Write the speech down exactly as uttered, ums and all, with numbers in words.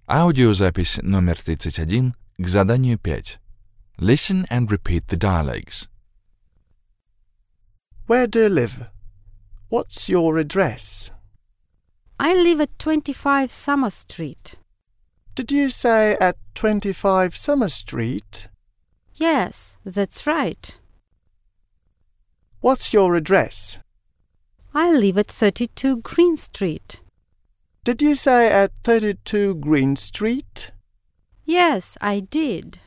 Аудиозапись номер тридцать один к заданию пять. Listen and repeat the dialogues. Where do you live? What's your address? I live at twenty-five Summer Street. Did you say at twenty-five Summer Street? Yes, that's right. What's your address? I live at thirty-two Green Street. Did you say at thirty-two Green Street? Yes, I did.